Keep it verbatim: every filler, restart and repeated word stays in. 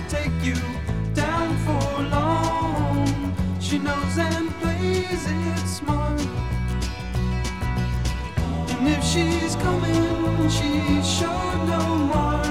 take you down for long. She knows and plays it smart. And if she's coming, she's sure no more.